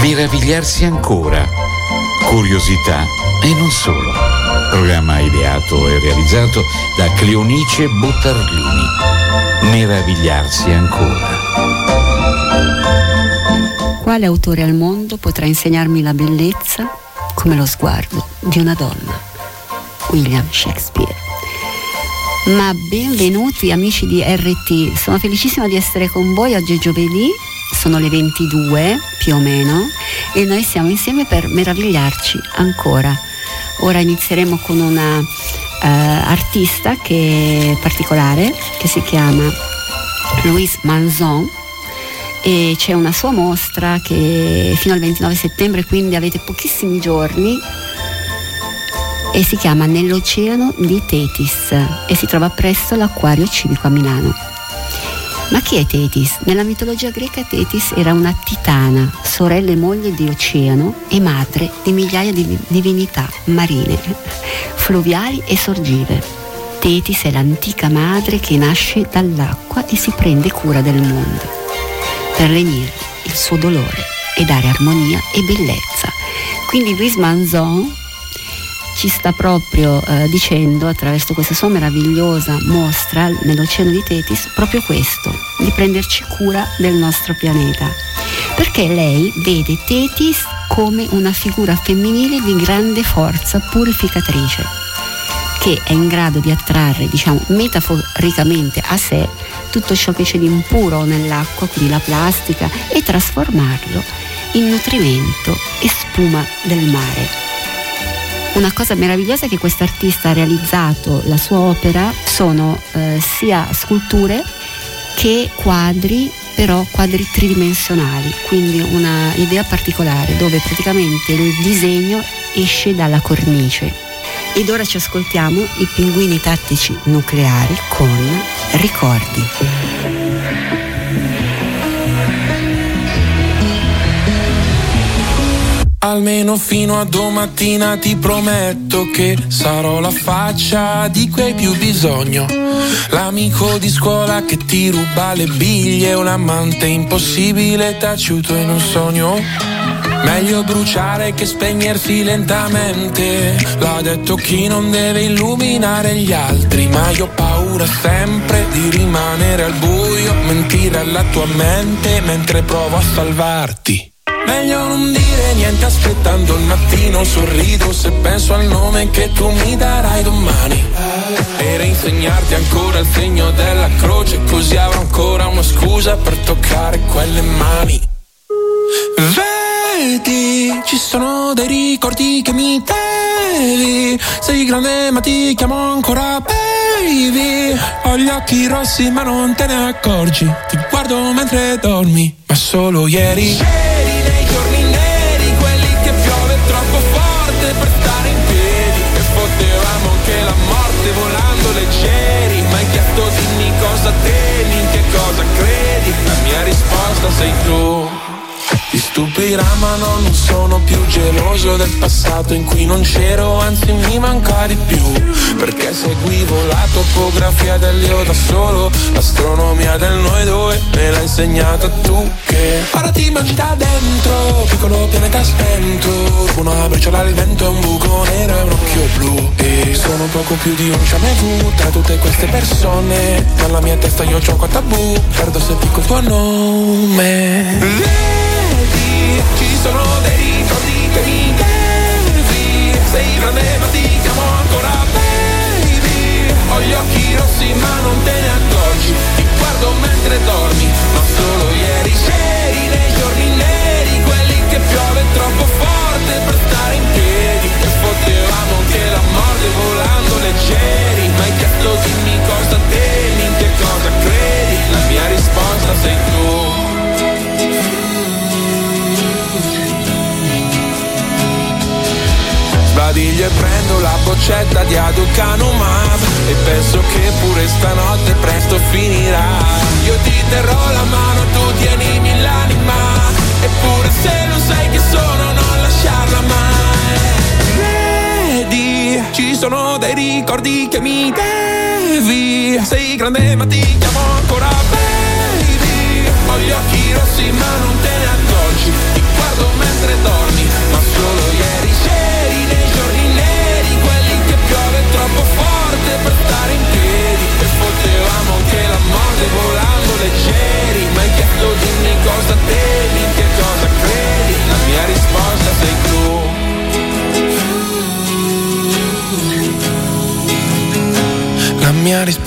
Meravigliarsi ancora, curiosità e non solo. Programma ideato e realizzato da Cleonice Buttarlini. Meravigliarsi ancora. Quale autore al mondo potrà insegnarmi la bellezza come lo sguardo di una donna? William Shakespeare. Ma benvenuti amici di RT, sono felicissima di essere con voi. Oggi è giovedì, sono le 22 più o meno e noi siamo insieme per meravigliarci ancora. Ora inizieremo con una artista che è particolare, che si chiama Louise Manzon, e c'è una sua mostra che fino al 29 settembre, quindi avete pochissimi giorni, e si chiama Nell'oceano di Tetis e si trova presso l'Acquario Civico a Milano. Ma chi è Tetis? Nella mitologia greca Tetis era una titana, sorella e moglie di Oceano e madre di migliaia di divinità marine, fluviali e sorgive. Tetis è l'antica madre che nasce dall'acqua e si prende cura del mondo per lenire il suo dolore e dare armonia e bellezza. Quindi Louise Manzon ci sta proprio dicendo, attraverso questa sua meravigliosa mostra Nell'oceano di Tetis, proprio questo, di prenderci cura del nostro pianeta, perché lei vede Tetis come una figura femminile di grande forza purificatrice, che è in grado di attrarre, diciamo metaforicamente, a sé tutto ciò che c'è di impuro nell'acqua, quindi la plastica, e trasformarlo in nutrimento e spuma del mare. Una cosa meravigliosa è che quest'artista ha realizzato, la sua opera sono sia sculture che quadri, però quadri tridimensionali, quindi una idea particolare dove praticamente il disegno esce dalla cornice. Ed ora ci ascoltiamo i Pinguini Tattici Nucleari con Ricordi. Almeno fino a domattina ti prometto che sarò la faccia di cui hai più bisogno. L'amico di scuola che ti ruba le biglie, un amante impossibile taciuto in un sogno. Meglio bruciare che spegnersi lentamente, l'ha detto chi non deve illuminare gli altri. Ma io ho paura sempre di rimanere al buio, mentire alla tua mente mentre provo a salvarti. Meglio non dire niente aspettando il mattino, sorrido se penso al nome che tu mi darai domani, per insegnarti ancora il segno della croce, così avrò ancora una scusa per toccare quelle mani. Vedi, ci sono dei ricordi che mi devi, sei grande ma ti chiamo ancora baby. Ho gli occhi rossi ma non te ne accorgi, ti guardo mentre dormi, ma solo ieri. Nei giorni neri, quelli che piove troppo forte per stare in piedi, e potevamo anche la morte volando leggeri. Ma hai chiesto dimmi cosa temi, in che cosa credi, la mia risposta sei tu. Ti stupirà ma no, non sono più geloso del passato in cui non c'ero, anzi mi manca di più, perché seguivo la topografia dell'io da solo, l'astronomia del noi due me l'hai insegnata tu, che ora ti mangi da dentro, piccolo pianeta spento, una briciola al vento, un buco nero e un occhio blu, e sono poco più di un jamais vu tra tutte queste persone, nella mia testa io c'ho qua tabù, perdo se dico il tuo nome. Ci sono dei ricordi che mi devi, sei grande ma ti chiamo ancora baby. Ho gli occhi rossi ma non te ne accorgi, ti guardo mentre dormi, ma solo ieri c'eri nei giorni neri, quelli che piove troppo forte per stare in piedi, e potevamo anche la morte volando leggeri. Ma hai chiesto dimmi cosa temi, in che cosa credi, la mia risposta sei tu. Sbadiglio e prendo la boccetta di aducanumab e penso che pure stanotte presto finirà. Io ti terrò la mano, tu tienimi l'anima, eppure se non sai che sono non lasciarla mai. Vedi, ci sono dei ricordi che mi devi, sei grande ma ti chiamo ancora baby. Ho gli occhi rossi ma non te ne accorgi, ti guardo mentre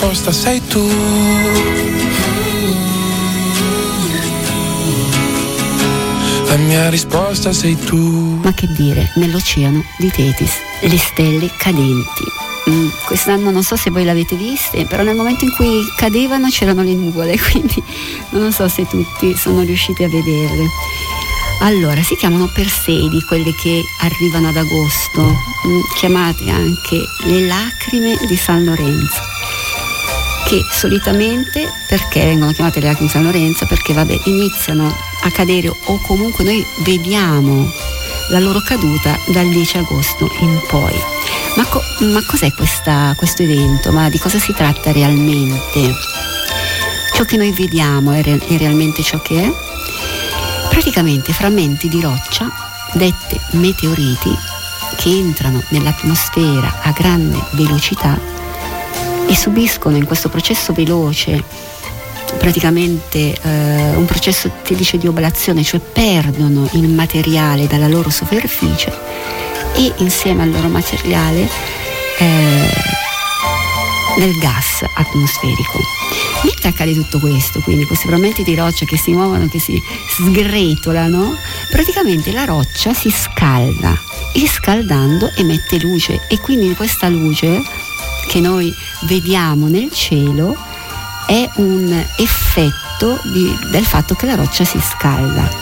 risposta sei tu. La mia risposta sei tu. Ma che dire, nell'oceano di Tetis, le stelle cadenti. Quest'anno non so se voi l'avete viste, però nel momento in cui cadevano c'erano le nuvole, quindi non so se tutti sono riusciti a vederle. Allora, si chiamano Perseidi quelle che arrivano ad agosto, chiamate anche le lacrime di San Lorenzo, che solitamente, perché vengono chiamate le lacrime di San Lorenzo? Perché iniziano a cadere, o comunque noi vediamo la loro caduta dal 10 agosto in poi. Ma cos'è questo evento? Ma di cosa si tratta realmente? Ciò che noi vediamo è realmente ciò che è? Praticamente frammenti di roccia, dette meteoriti, che entrano nell'atmosfera a grande velocità e subiscono in questo processo veloce praticamente un processo che dice di oblazione, cioè perdono il materiale dalla loro superficie e insieme al loro materiale del gas atmosferico. Mentre accade tutto questo, quindi questi frammenti di roccia che si muovono, che si sgretolano, praticamente la roccia si scalda e scaldando emette luce, e quindi questa luce che noi vediamo nel cielo è un effetto del fatto che la roccia si scalda.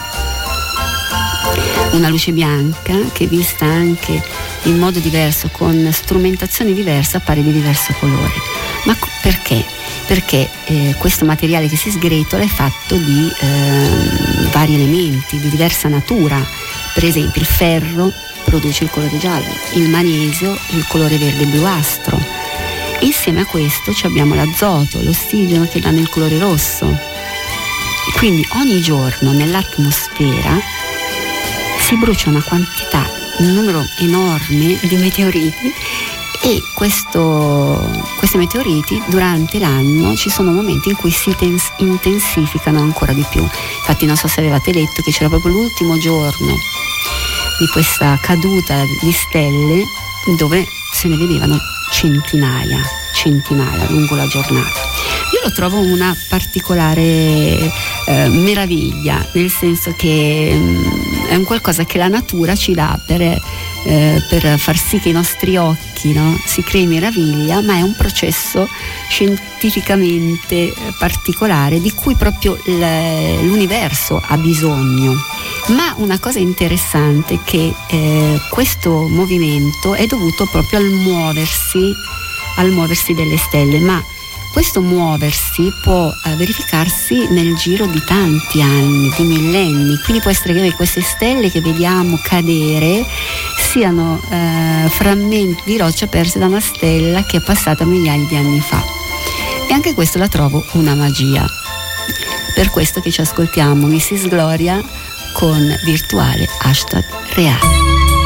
Una luce bianca che, vista anche in modo diverso, con strumentazioni diverse, appare di diverso colore. Ma perché? Perché questo materiale che si sgretola è fatto di vari elementi di diversa natura. Per esempio il ferro produce il colore giallo, il magnesio il colore verde bluastro. Insieme a questo abbiamo l'azoto, l'ossigeno che danno il colore rosso. Quindi ogni giorno nell'atmosfera si brucia una quantità, un numero enorme di meteoriti, e questi meteoriti durante l'anno ci sono momenti in cui si intensificano ancora di più. Infatti non so se avevate letto che c'era proprio l'ultimo giorno di questa caduta di stelle dove se ne vedevano centinaia lungo la giornata. Io lo trovo una particolare meraviglia, nel senso che è un qualcosa che la natura ci dà per far sì che i nostri occhi, no, si crei meraviglia, ma è un processo scientificamente particolare di cui proprio l'universo ha bisogno. Ma una cosa interessante è che questo movimento è dovuto proprio al muoversi delle stelle, ma questo muoversi può verificarsi nel giro di tanti anni, di millenni, quindi può essere che queste stelle che vediamo cadere siano frammenti di roccia persi da una stella che è passata migliaia di anni fa. E anche questo la trovo una magia. Per questo che ci ascoltiamo Mrs. Gloria con Virtuale #reale.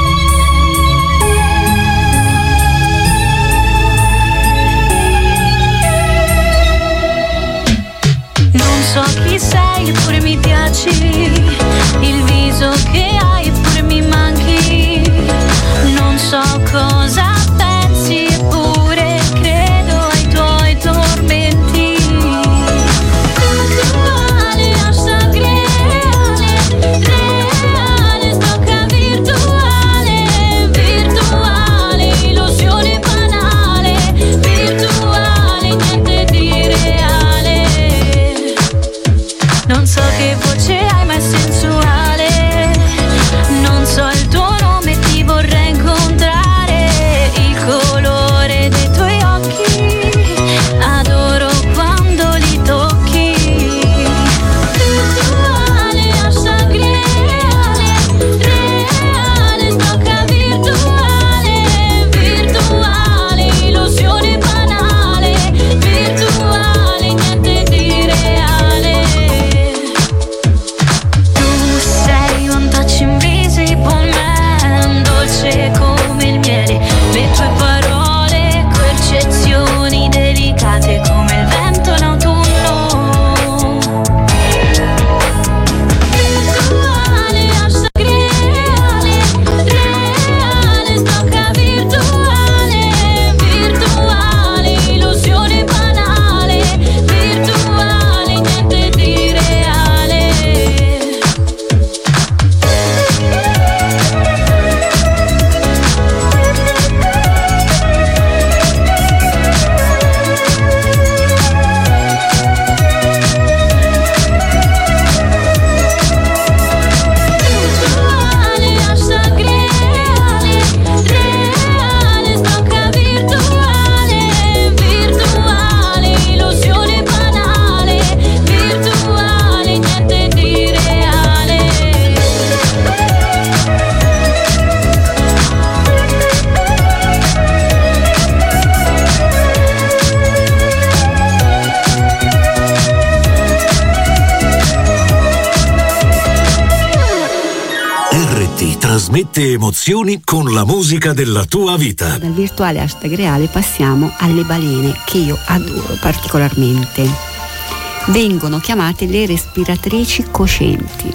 Non so chi sei, eppure mi piaci, il viso che hai, eppure mi manchi. Non so cosa pensi, eppure credo ai tuoi tormenti. Virtuale, hashtag reale, stocca virtuale, virtuale, illusione banale, virtuale, niente di reale. Non so che voce hai, ma è sensuale. Non so il tuo nome, ti vorrei incontrare. Il colore dei tuoi occhi, adoro quando li tocchi. Virtuale, hashtag reale, stocca virtuale, virtuale, illusione banale, virtuale, niente di reale. Tu trasmette emozioni con la musica della tua vita. Dal virtuale hashtag reale passiamo alle balene, che io adoro particolarmente. Vengono chiamate le respiratrici coscienti,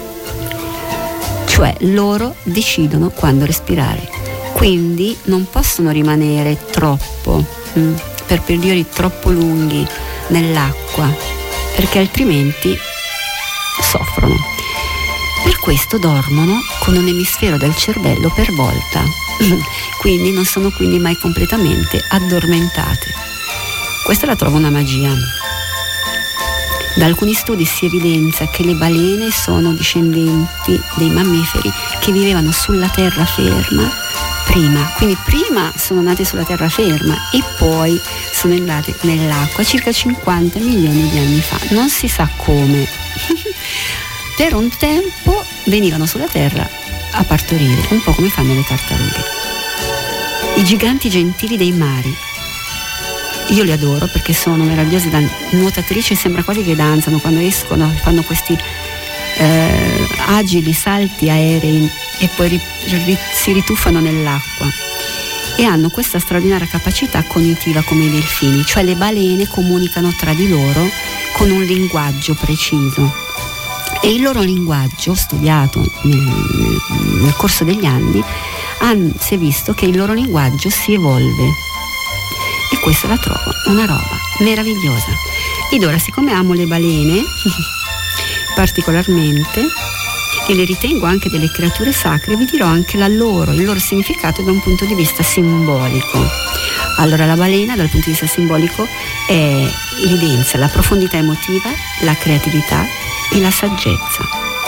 cioè loro decidono quando respirare, quindi non possono rimanere troppo per periodi troppo lunghi nell'acqua, perché altrimenti soffrono. Per questo dormono con un emisfero del cervello per volta, quindi non sono quindi mai completamente addormentate. Questa la trovo una magia. Da alcuni studi si evidenzia che le balene sono discendenti dei mammiferi che vivevano sulla terraferma quindi prima sono nate sulla terraferma e poi sono andate nell'acqua circa 50 milioni di anni fa. Non si sa come. Per un tempo venivano sulla terra a partorire, un po' come fanno le tartarughe. I giganti gentili dei mari. Io li adoro perché sono meravigliosi da nuotatrici e sembra quasi che danzano quando escono, fanno questi agili salti aerei e poi si rituffano nell'acqua, e hanno questa straordinaria capacità cognitiva come i delfini, cioè le balene comunicano tra di loro con un linguaggio preciso, e il loro linguaggio, studiato nel corso degli anni, si è visto che il loro linguaggio si evolve, e questa la trovo una roba meravigliosa. Ed ora, siccome amo le balene particolarmente e le ritengo anche delle creature sacre, vi dirò anche il loro significato da un punto di vista simbolico. Allora, la balena dal punto di vista simbolico evidenzia la profondità emotiva, la creatività e la saggezza.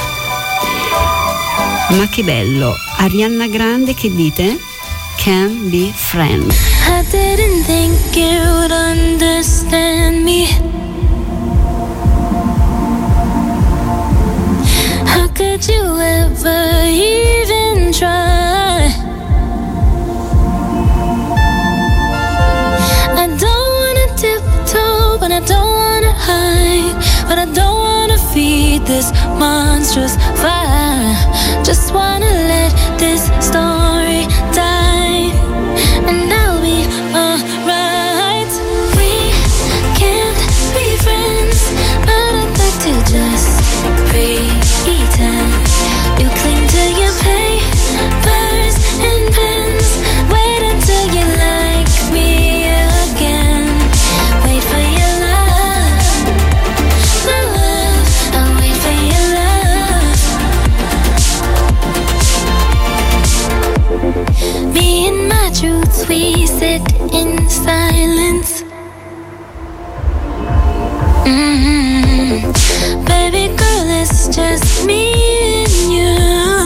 Ma che bello! Ariana Grande, che dite? Can be friends. I didn't think you'd understand me. How could you ever even try? I don't wanna tiptoe, but I don't wanna hide, but I don't wanna feed this monstrous fire. Just wanna let this story die, and I'll be alright. We can't be friends, but I'd like to just pretend. You cling to your papers and pens. Wait until you like me again. Wait for your love, my love. I'll wait for your love. Me and my truths, we sit in silence. Baby girl, it's just me and you.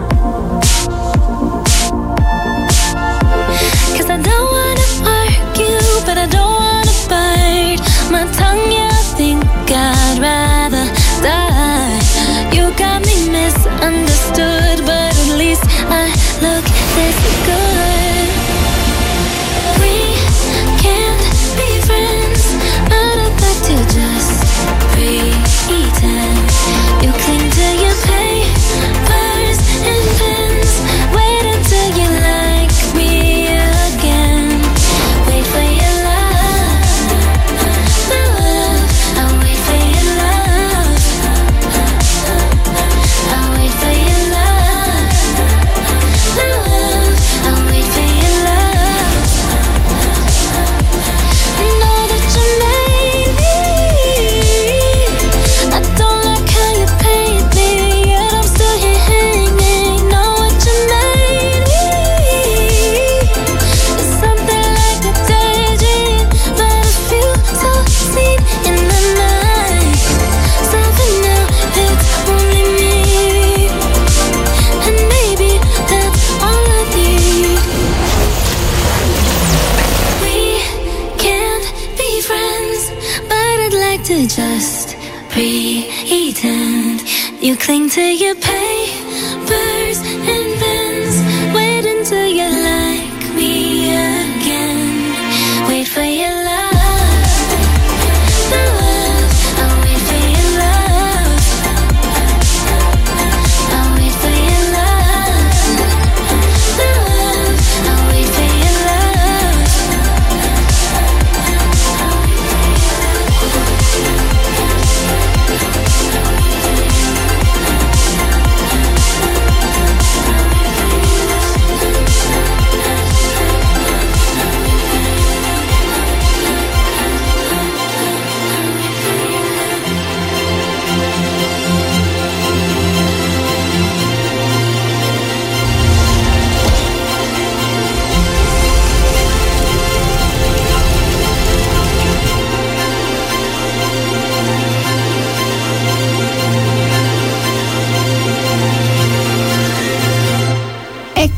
'Cause I don't wanna argue, but I don't wanna bite my tongue, yeah, I think I'd rather die. You got me misunderstood, but at least I look this good. We can't be friends, but I'd like to just pretend. You cling to your papers and pens. Wait until you like me again. Wait for your love, my love. I'll wait for your love. I'll wait for your love, my love. I'll wait for your love. Know that you made me. I don't like how you paint me, yet I'm still here hanging. Know what you made me. It's something like a daydream, but I feel so seen in the night. Something now, it's only me, and maybe that's all I need. We can't be friends, but I'd like to just pretend. You cling to your papers and pens. Wait until you like me again. Wait for your love, my love. I'll wait for your love. I'll wait for your love.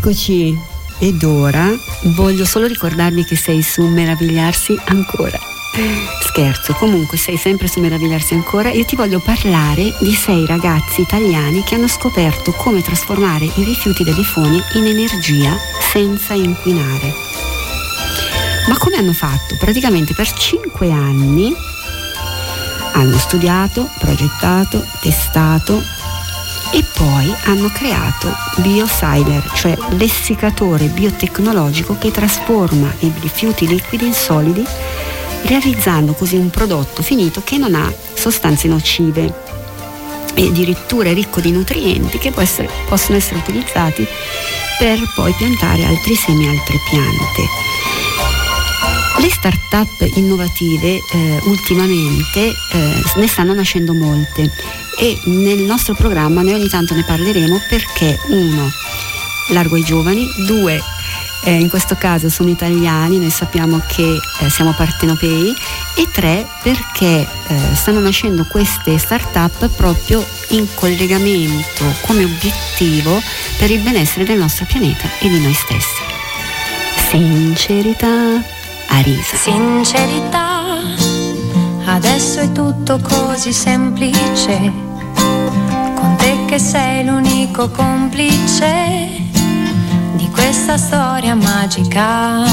Eccoci, ed ora voglio solo ricordarvi che sei su Meravigliarsi Ancora. Scherzo, comunque sei sempre su Meravigliarsi Ancora. Io ti voglio parlare di 6 ragazzi italiani che hanno scoperto come trasformare i rifiuti delle foni in energia senza inquinare. Ma come hanno fatto? Praticamente per 5 anni hanno studiato, progettato, testato e poi hanno creato BioCyber, cioè l'essiccatore biotecnologico che trasforma i rifiuti liquidi in solidi, realizzando così un prodotto finito che non ha sostanze nocive e addirittura è ricco di nutrienti che possono essere utilizzati per poi piantare altri semi e altre piante. Le start-up innovative ultimamente ne stanno nascendo molte e nel nostro programma noi ogni tanto ne parleremo perché 1. largo ai giovani, 2. In questo caso sono italiani, noi sappiamo che siamo partenopei, e 3. perché stanno nascendo queste start-up proprio in collegamento come obiettivo per il benessere del nostro pianeta e di noi stessi. Sincerità. Arisa. Sincerità, adesso è tutto così semplice, con te che sei l'unico complice di questa storia magica.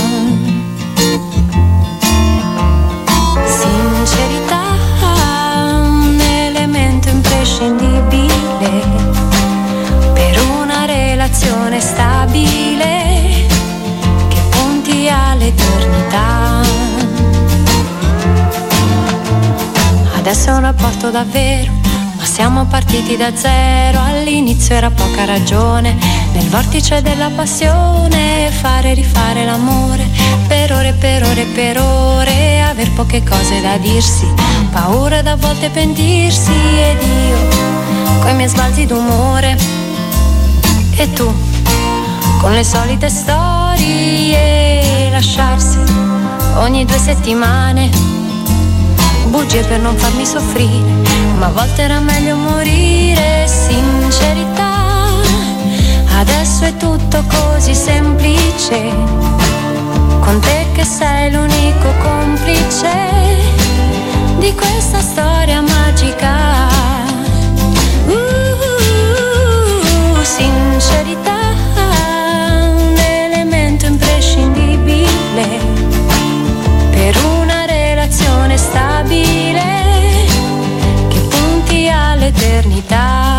Sincerità, un elemento imprescindibile per una relazione stabile che punti all'eternità. Adesso è un rapporto davvero, ma siamo partiti da zero. All'inizio era poca ragione, nel vortice della passione, fare e rifare l'amore, per ore, per ore, per ore, aver poche cose da dirsi, paura da volte pentirsi, ed io coi miei sbalzi d'umore e tu con le solite storie, lasciarsi ogni 2 settimane, bugie per non farmi soffrire, ma a volte era meglio morire. Sincerità, adesso è tutto così semplice, con te che sei l'unico complice di questa storia magica. Sincerità, un elemento imprescindibile per una relazione stabile che punti all'eternità.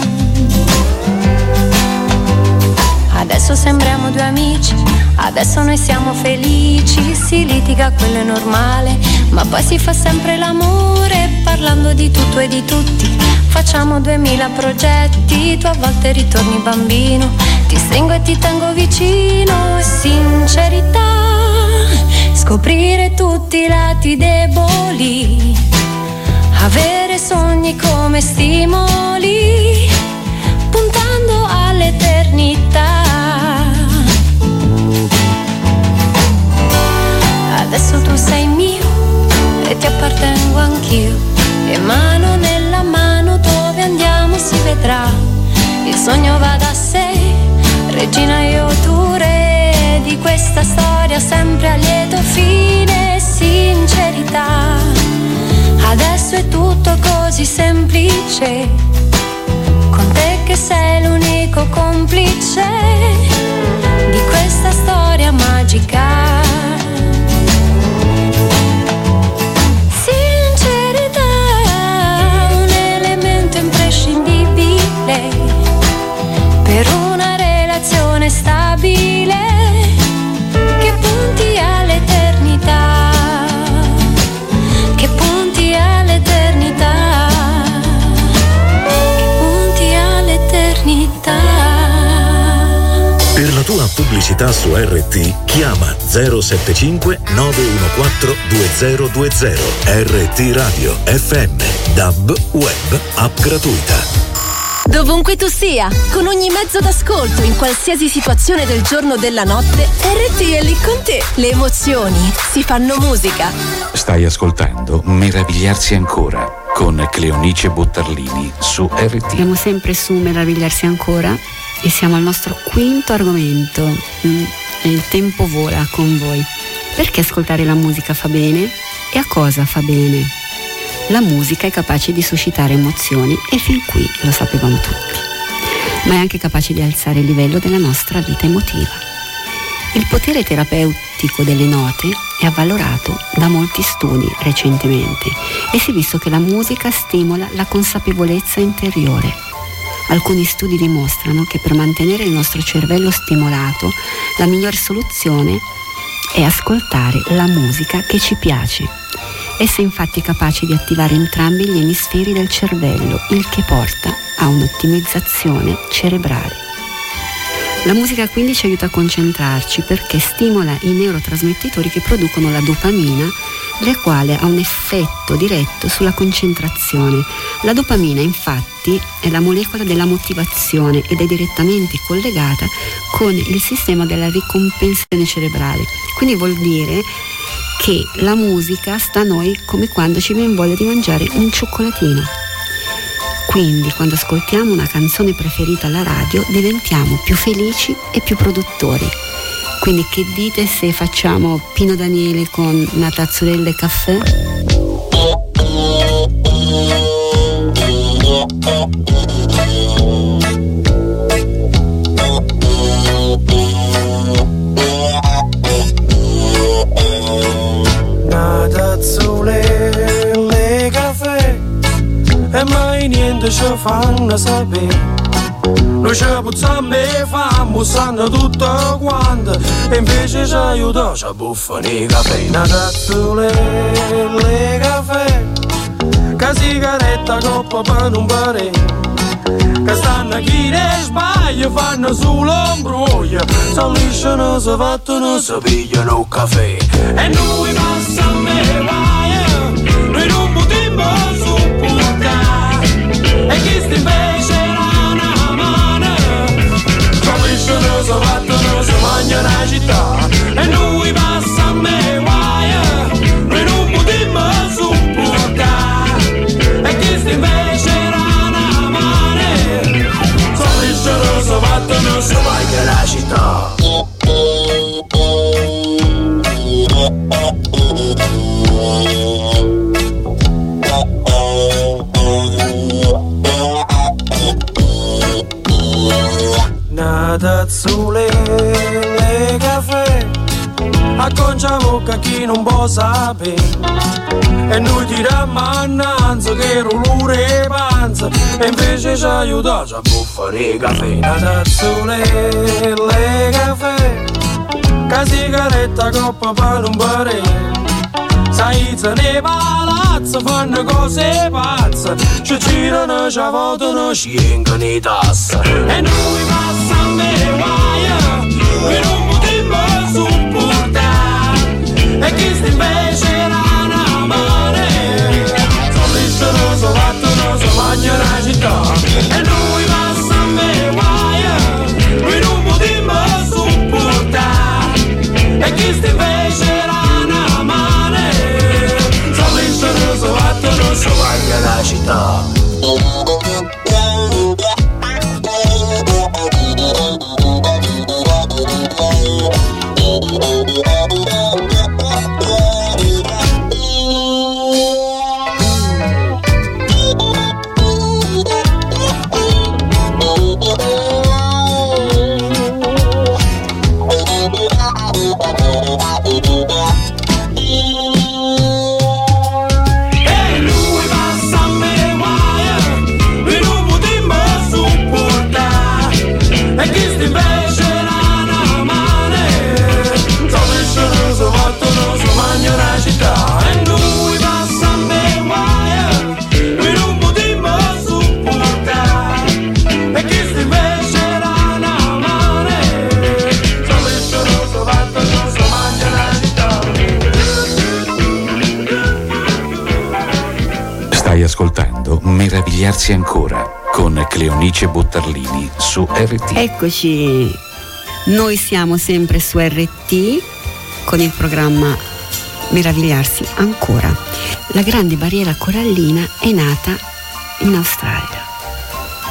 Adesso sembriamo 2 amici, adesso noi siamo felici, si litiga, quello è normale, ma poi si fa sempre l'amore, parlando di tutto e di tutti, facciamo 2000 progetti, tu a volte ritorni bambino, ti stringo e ti tengo vicino. Sincerità, scoprire tutti i lati deboli, avere sogni come stimoli, puntando all'eternità. Adesso tu sei mio e ti appartengo anch'io, e mano nella mano dove andiamo si vedrà, il sogno va da sé, regina io tu re di questa storia sempre a lieto fine. Sincerità, adesso è tutto così semplice, con te che sei l'unico complice di questa storia magica. Per una relazione stabile che punti all'eternità, che punti all'eternità, che punti all'eternità. Per la tua pubblicità su RT chiama 075 914 2020. RT Radio FM, DAB, web, app gratuita. Dovunque tu sia, con ogni mezzo d'ascolto, in qualsiasi situazione del giorno o della notte, RT è lì con te. Le emozioni si fanno musica. Stai ascoltando Meravigliarsi Ancora con Cleonice Buttarlini su RT. Siamo sempre su Meravigliarsi Ancora e siamo al nostro quinto argomento. Il tempo vola con voi. Perché ascoltare la musica fa bene? E a cosa fa bene? La musica è capace di suscitare emozioni e fin qui lo sapevamo tutti, ma è anche capace di alzare il livello della nostra vita emotiva. Il potere terapeutico delle note è avvalorato da molti studi recentemente e si è visto che la musica stimola la consapevolezza interiore. Alcuni studi dimostrano che per mantenere il nostro cervello stimolato, la migliore soluzione è ascoltare la musica che ci piace. Essa è infatti capace di attivare entrambi gli emisferi del cervello, il che porta a un'ottimizzazione cerebrale. La musica quindi ci aiuta a concentrarci perché stimola i neurotrasmettitori che producono la dopamina, la quale ha un effetto diretto sulla concentrazione. La dopamina infatti è la molecola della motivazione ed è direttamente collegata con il sistema della ricompensazione cerebrale. Quindi vuol dire che la musica sta a noi come quando ci viene voglia di mangiare un cioccolatino. Quindi quando ascoltiamo una canzone preferita alla radio diventiamo più felici e più produttori. Quindi che dite se facciamo Pino Daniele con una tazzurella e caffè? Una tazzurella e caffè e mai niente ci fanno sapere. Noi ci puzziamo e famo, sanno tutto quanto e invece ci aiuta, ci buffano i caffè. Una tazzurella e caffè, che sigaretta coppa per un pare, che stanno chi ne sbaglia fanno sull'ombroglio, sono lisciano, si fattono, si pigliano il caffè. E noi passiamo e vai, noi non potremmo supportare, e chi sta invece la mano, sono lisciano, si fattono, si mangiano la città. E noi passiamo e vai, noi non potremmo supportare, e chi sta invece la mano, sono lisciano, si fattono, si mangiano la città. Una tazzurella e caffè, acconcia bocca chi non può sapere, e noi tiriamo annanzi che rulure e panza, e invece ci aiuta, ci buffano i caffè. Una tazzurella e caffè, che sigaretta coppa per un pare, sai nei palazzi fanno cose pazze, ci girano, ci votano, ci vengono i tasse. E noi passiamo e vai, noi non potremmo supportare, e chi sta invece la mano, sono lisciano, si fattono, si mangiano la città. E noi passiamo e vai, noi non potremmo supportare, e chi sta invece la mano, sono lisciano, si fattono, si mangiano la città. Ascoltando Meravigliarsi ancora con Cleonice Buttarlini su RT. Eccoci, noi siamo sempre su RT con il programma Meravigliarsi ancora. La grande barriera corallina è nata in Australia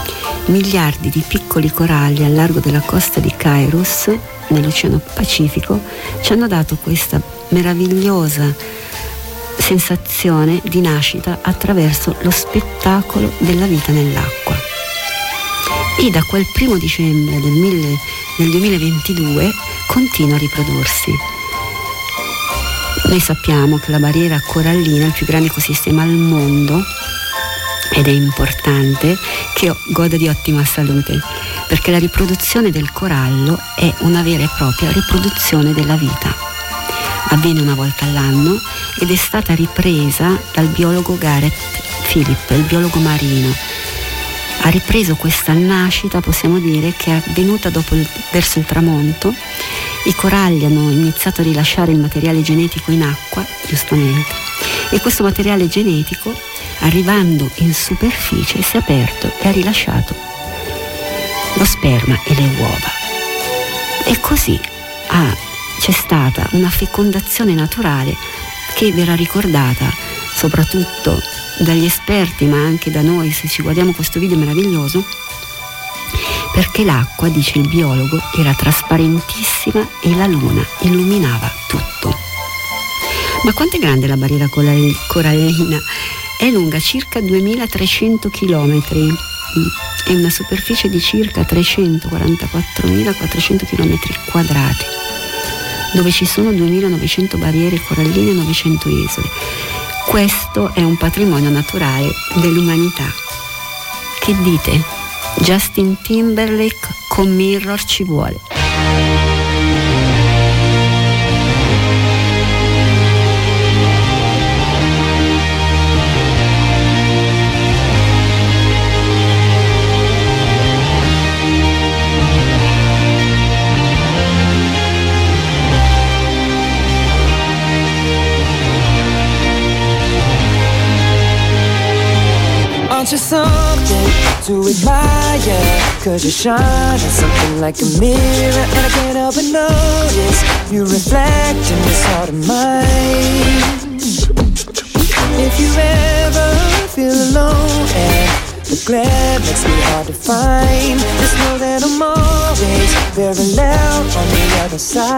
miliardi di piccoli coralli al largo della costa di Kairos, nell'Oceano Pacifico, ci hanno dato questa meravigliosa sensazione di nascita attraverso lo spettacolo della vita nell'acqua. E da quel 1 dicembre del 2022 continua a riprodursi. Noi sappiamo che la barriera corallina è il più grande ecosistema al mondo ed è importante che goda di ottima salute, perché la riproduzione del corallo è una vera e propria riproduzione della vita. Avviene una volta all'anno ed è stata ripresa dal biologo Gareth Philip, il biologo marino. Ha ripreso questa nascita, possiamo dire, che è avvenuta verso il tramonto. I coralli hanno iniziato a rilasciare il materiale genetico in acqua, giustamente, e questo materiale genetico, arrivando in superficie, si è aperto e ha rilasciato lo sperma e le uova. E così c'è stata una fecondazione naturale che verrà ricordata soprattutto dagli esperti, ma anche da noi, se ci guardiamo questo video meraviglioso, perché l'acqua, dice il biologo, era trasparentissima e la luna illuminava tutto. Ma quanto è grande la barriera corallina? È lunga circa 2300 km e una superficie di circa 344.400 km quadrati, dove ci sono 2.900 barriere coralline e 900 isole. Questo è un patrimonio naturale dell'umanità. Che dite? Justin Timberlake con Mirror ci vuole. Aren't you something to admire? 'Cause you shine something like a mirror, and I can't help but notice you reflect in this heart of mine. If you ever feel alone and the glare makes me hard to find, just know that I'm always parallel on the other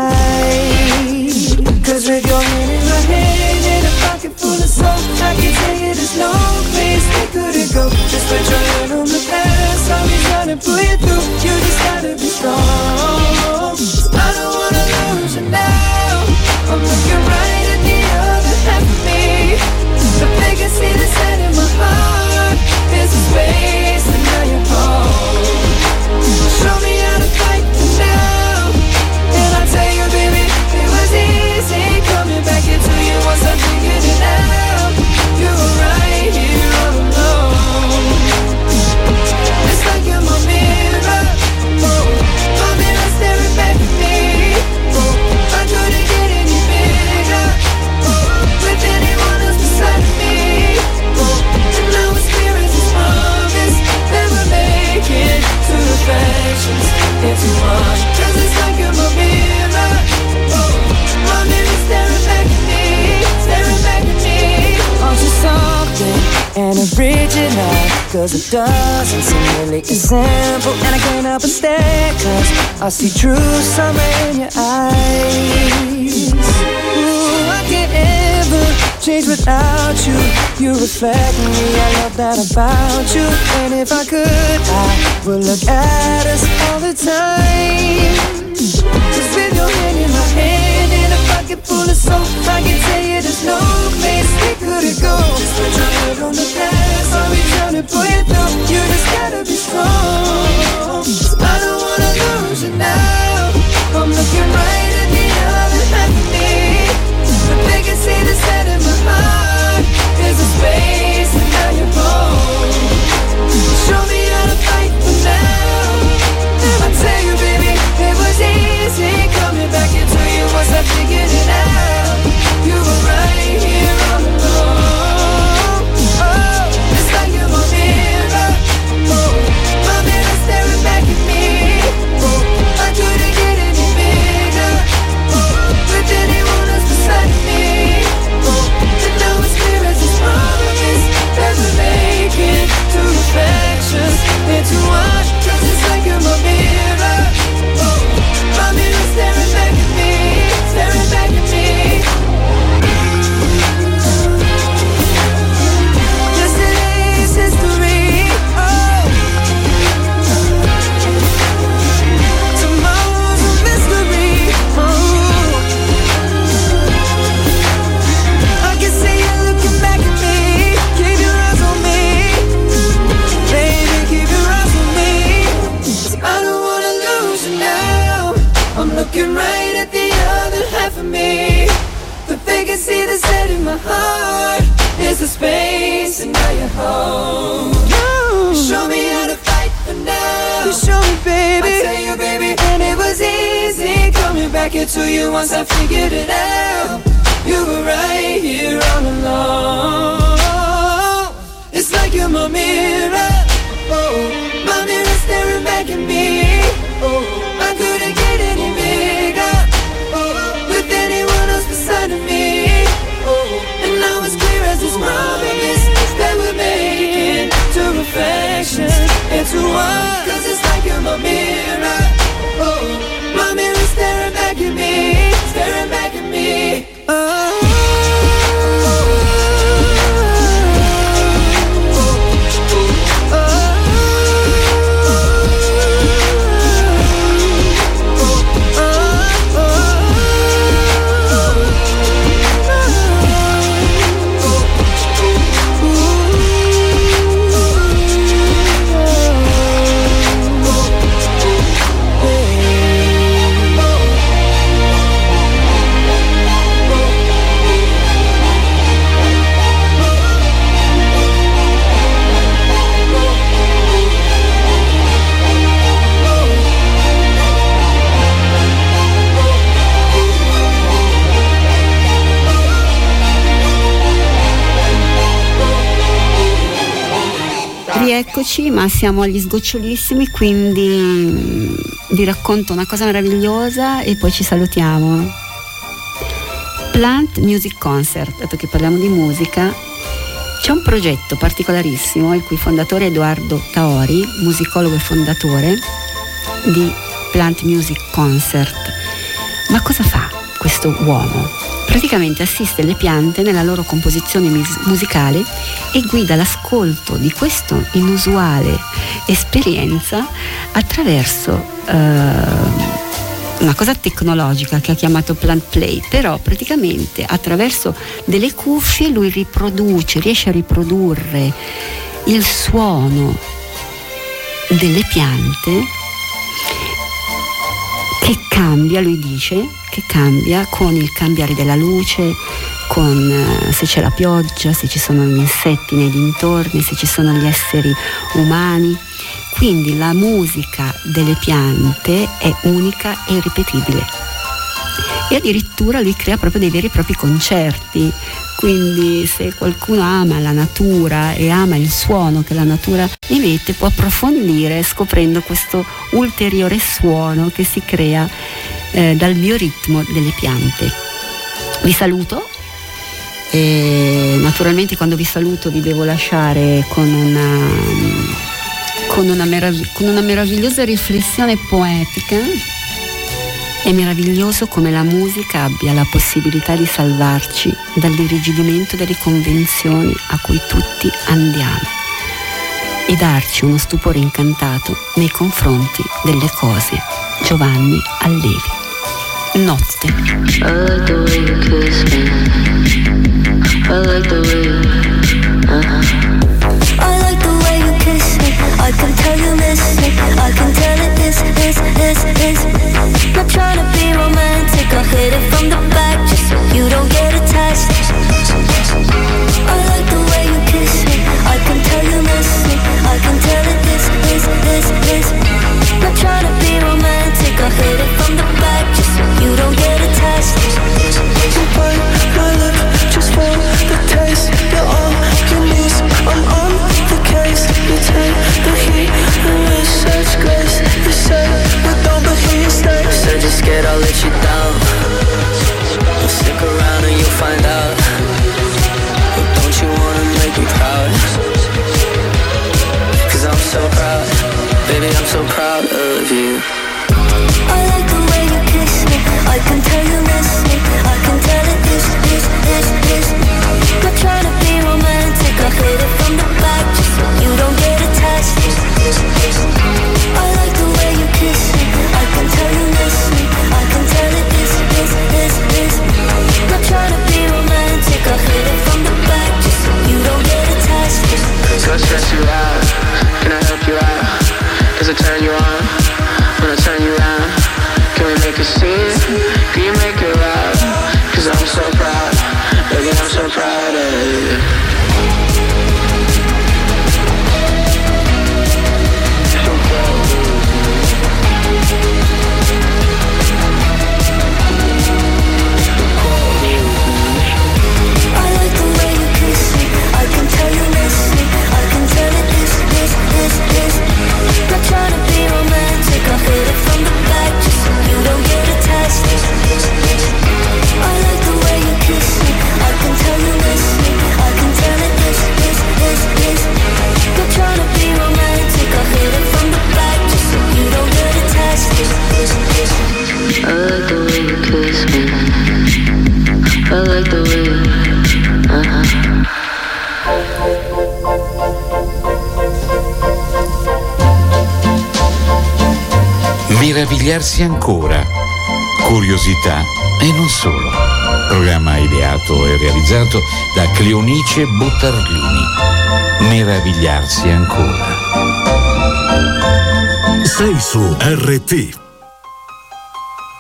side. 'Cause with your hand in my hand and a pocket full of soap, I can tell you there's no place we couldn't go. Just put your hand on the past, I'll be trying to pull you through. You just gotta be strong. I don't wanna lose you now. I'm looking right at the other half of me. The vacancy that's set in my heart is a space, and now you're home. Show me how to fight for now, and I'll tell you, baby, it was easy coming back into you once I figured it out. You were right here all alone. It's like you're my mirror, my mirror staring back at me. I couldn't get any bigger with anyone else beside me. And now it's clear as the strongest, never make it to reflections into one. 'Cause it's like you're my mirror, my mirror staring back at me, staring back at me. Aren't you something and original? 'Cause it doesn't seem really as simple, and I can't help but stare, 'cause I see true summer in your eyes. Ooh, I can't ever change without you. You reflect me, I love that about you. And if I could, I would look at us all the time. 'Cause with your hand in my hand and a pocket full of soap, I can tell you there's no place we couldn't go. Just put your head on the past, I'll be trying to pull you through. You just gotta be strong. I don't wanna lose you now. I'm looking right at the other half of me. The vacancy that's set in my heart is a space, and now you're home. Show me how to fight for now, and I tell you, baby, it was easy coming back into you once I figured it out. You were right here all along. Oh, it's like you're my mirror, my heart is the space, and now you're home. You show me how to fight for now. You show me, baby. I tell you, baby, and it was easy coming back here to you once I figured it out. You were right here all along. It's like you're my mirror. Oh, my mirror staring back at me. Oh, I couldn't get any bigger. Oh, with anyone else beside of me. Oh, and now it's clear as this promise that we're making two reflections into one. 'Cause it's like you're my mirror. Oh, my mirror staring back at me, staring back at me. Oh. Rieccoci, ma siamo agli sgocciolissimi, quindi vi racconto una cosa meravigliosa e poi ci salutiamo. Plant Music Concert, dato che parliamo di musica, c'è un progetto particolarissimo il cui fondatore è Edoardo Taori, musicologo e fondatore di Plant Music Concert. Ma cosa fa questo uomo? Praticamente assiste le piante nella loro composizione musicale e guida l'ascolto di questa inusuale esperienza attraverso una cosa tecnologica che ha chiamato Plant Play, però praticamente attraverso delle cuffie lui riesce a riprodurre il suono delle piante che cambia, lui dice, che cambia con il cambiare della luce, con se c'è la pioggia, se ci sono gli insetti nei dintorni, se ci sono gli esseri umani. Quindi la musica delle piante è unica e irripetibile. E addirittura lui crea proprio dei veri e propri concerti. Quindi se qualcuno ama la natura e ama il suono che la natura emette, può approfondire scoprendo questo ulteriore suono che si crea dal bioritmo delle piante. Vi saluto e naturalmente quando vi saluto vi devo lasciare con una meravigliosa riflessione poetica. È meraviglioso come la musica abbia la possibilità di salvarci dall'irrigidimento delle convenzioni a cui tutti andiamo e darci uno stupore incantato nei confronti delle cose. Giovanni Allevi. Notte. I like the way you kiss me. I like the way you I like the way you kiss me. I can tell you miss me. I can tell it is. Not trying to be romantic, I'll hit it from the back just so you don't get attached. I like the way you kiss me. I can tell you miss me. I can tell it is. Not trying to be romantic, I'll hit it from the back just so you don't get attached. You bite my lip just for the taste. You're on your knees, I'm on the case. You take the heat and with such grace. You say we don't, but here you stay. Said you're scared I'll let you down. Well, stick around and you'll find out. But don't you wanna make me proud? 'Cause I'm so proud, baby, I'm so proud of you. I like the way you kiss me. I can tell you miss me. I can tell it is. Not trying to be romantic, I'll hit it from the back just so you don't get attached. I like the way you kiss me. I can tell you miss me. I can tell it is. Not trying to be romantic, I'll hit it from the back just so you don't get attached. What stress you out? Can I help you out? Does it turn you on? When I turn you around, can we make a scene? Can you make it loud? 'Cause I'm so proud, baby, I'm so proud. meravigliarsi ancora, curiosità e non solo. Programma ideato e realizzato da Cleonice Buttarlini. Meravigliarsi ancora. Sei su RT.